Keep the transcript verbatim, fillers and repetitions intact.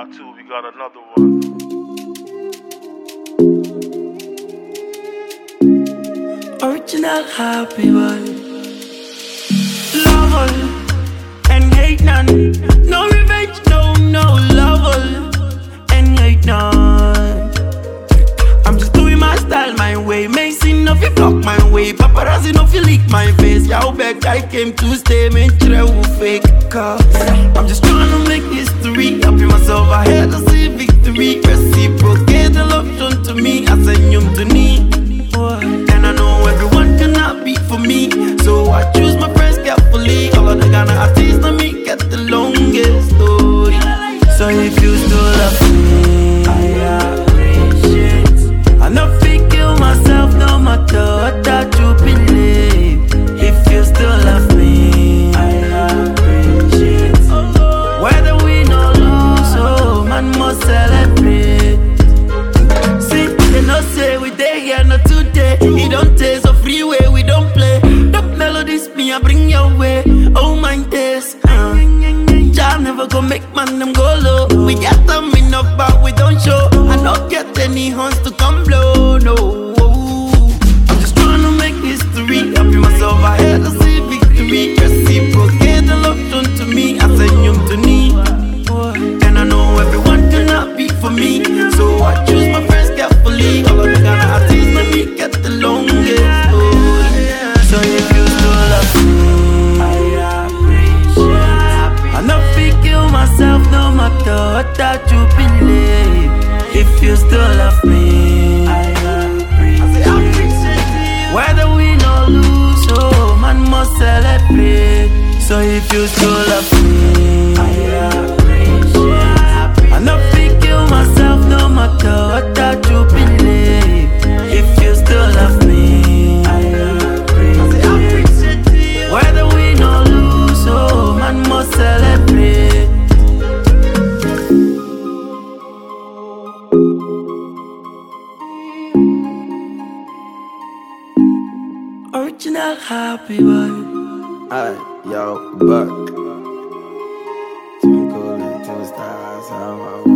part two, we got another one. Original happy one. Love all and hate none. No revenge, no, no love all and hate none. I'm just doing my style, my way. Mason, no fi block my way. Paparazzi, no fi leak my face. Y'all back, I came to stay, man, try to fake. Cause I'm just trying to make history. Happy myself, I had to see victory. Reciprocate the love shown to me. I send you to me. And I know everyone cannot be for me, so I choose my friends carefully. All of the Ghana artists let me get the longest story. So if you still love me, I appreciate. I know fi kill myself no matter what that you believe. If you still love me, I appreciate. Whether we no lose, oh man must celebrate. See, they no say we dey here not today. He don't taste a freeway, we don't play. The melodies me I bring your way. Oh my days, uh. Y'all never go make man them go low. We get them enough but we don't show. I don't get any horns to come blow, no. I'm just trying to make history. Happy myself, I had to see victory. Reciprocate the love shown to me. I send you to me. And I know everyone cannot be for me, so I choose my friends carefully. All of the Ghana artists let me get the longest story. So if you still love me, I appreciate. I know fi kill myself no matter what that you believe. If you still love me, I appreciate. Whether we no lose, oh man must celebrate. So if you still love me, I appreciate. I know fi kill myself no matter what that you believe. If you still love me, I appreciate. Whether we no lose, oh man must celebrate. Original happy boy. Alright, yo, Buck. Twinkle little stars, how I